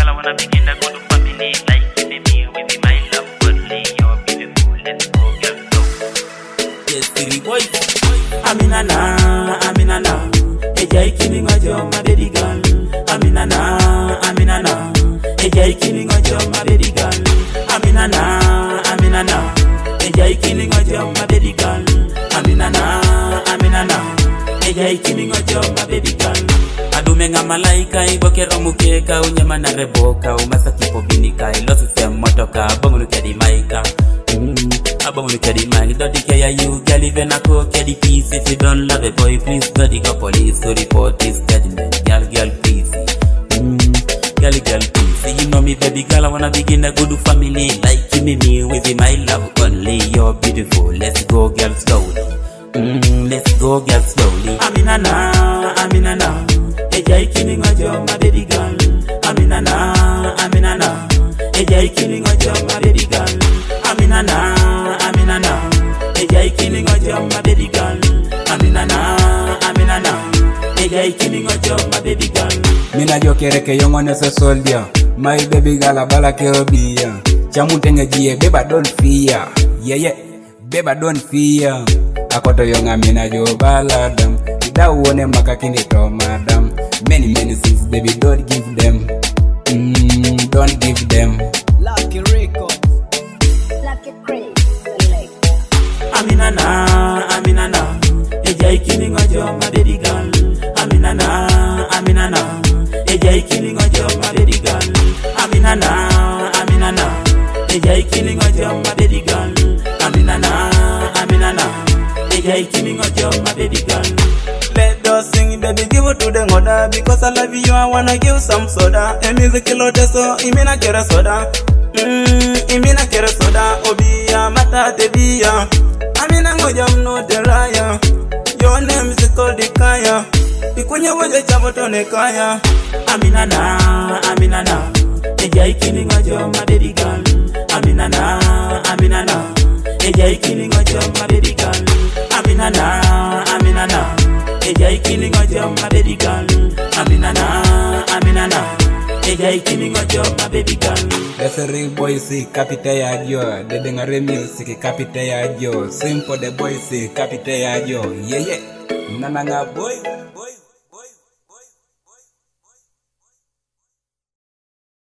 girl, I wanna begin a good family. Like you and me, with me, my love, only you're beautiful. Let's go, girl, go. Yes, silly boy. Aminana. Ejai killing a job, my baby girl. Aminana. Ejai killing a job, my baby girl. Aminana. Ejai killing a job, my baby girl. Aminana. Ejai killing a job, my baby girl. Adumenga malaika ibokero mukeka unyama na reboka umasaki pobinika ilosi semotoka bomunu kedi maika. Abomunu kedi maika. Don't care you girl even a coke kedi peace. If you don't love a boy please don't go police to report this judgment. Girl please. Girl please. You know me baby girl, I wanna begin a good family. Like you me with my love only. You're beautiful. Let's go girl slowly. Let's go girl slowly. Aminana. Ejai killing a job, my baby girl. Aminana. Ejai killing a job, my baby girl. Aminana. Ejai killing a job, my baby girl. Aminana. Ejai killing a job, my baby girl. Mina jokereke yongone se soldier. My baby girl abala ke obia. Chamutenge jie beba don't fear. Yeah. Beba don't fear. Akoto yonga mina jo baladam. Ida uone makakini to madam. Many things baby don't give them. Don't give them. Lucky Records. Lucky Crazy. Aminana. Ejai killing a job, my baby girl. Aminana. Ejai killing a job, my baby girl. Aminana. Ejai killing a job, my baby girl. Aminana. Ejai killing a job, my baby girl. Let us sing, baby, give it to the mother. Because I love you, I wanna give some soda. And music kilo deso, imina kere soda. Imina kere soda. Obiya, mata tebiya. Amina ngoja mno deraya. Your name is called Ikaya. Ikunye waje chabotone kaya. Aminana. Ejai killing a job, my baby girl. Aminana. Ejai killing a job, my baby girl. Aminana. Ejai killing a job, my baby girl. Aminana. Ejai killing a job, my baby girl. That's a real boy see kapite ya jo. Dedengare music kapite ya jo. Simple the boy see kapite ya jo. Yeah. Nananga boy.